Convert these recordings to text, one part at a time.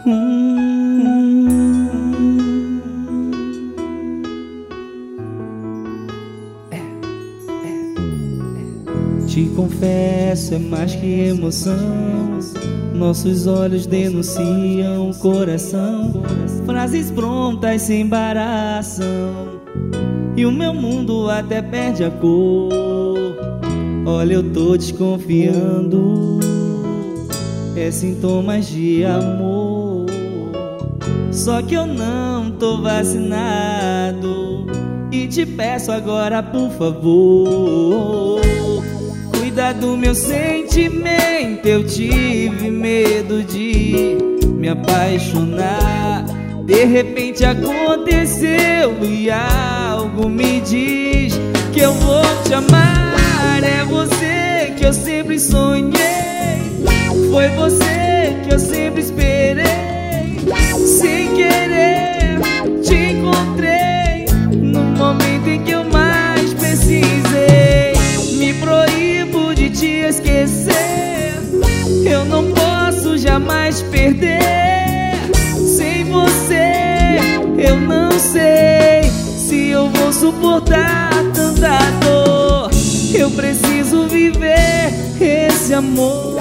Te confesso, é mais que emoção. Nossos olhos denunciam o coração. Frases prontas se embaraçam e o meu mundo até perde a cor. Olha, eu tô desconfiando, é sintomas de amor. Só que eu não tô vacinado e te peço agora, por favor, cuida do meu sentimento. Eu tive medo de me apaixonar. De repente aconteceu e algo me diz que eu vou te amar. É você que eu sempre sonhei, foi você que eu sempre esperei. Sem querer te encontrei no momento em que eu mais precisei. Me proíbo de te esquecer, eu não posso jamais perder. Sem você eu não sei se eu vou suportar tanta dor. Eu preciso viver esse amor.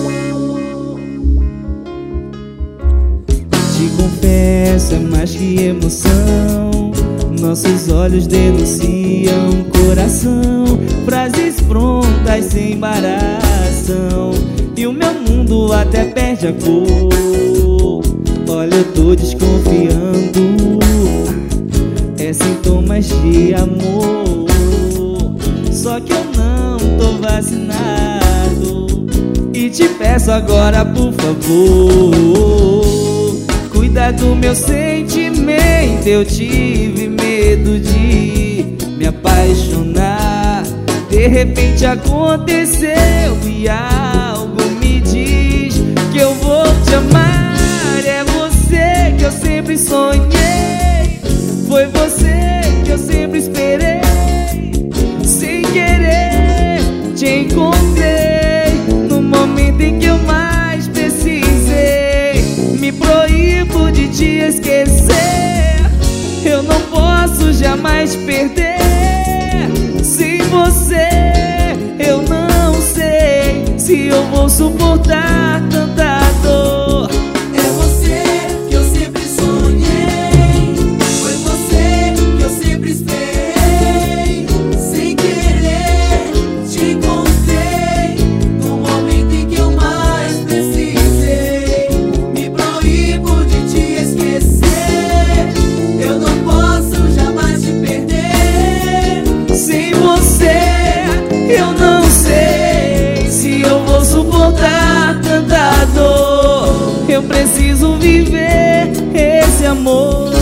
Te confesso, é mais que emoção. Nossos olhos denunciam o coração. Frases prontas se embaraçam e o meu mundo até perde a cor. Olha, eu tô desconfiando, é sintomas de amor. Só que eu não tô vacinado e te peço agora, por favor, cuida do meu sentimento. Eu tive medo de me apaixonar. De repente aconteceu e algo me diz que eu vou te amar. É você que eu sempre sonhei, foi você que eu sempre esperei. Sem querer te encontrei no momento em que eu mais precisei. Me proíbo de te esquecer, eu não posso jamais perder. Sem você eu não sei se eu vou suportar tanta dor. É você que eu sempre sonhei, foi você que eu sempre esperei. Sem querer te encontrei no momento em que eu mais precisei. Me proíbo de te esquecer, eu não posso jamais te perder. Sem você eu não sei se eu vou suportar tanta dor. Eu preciso viver esse amor.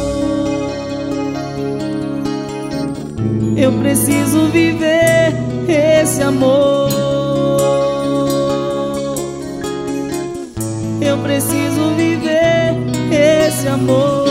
Eu preciso viver esse amor. Eu preciso viver esse amor.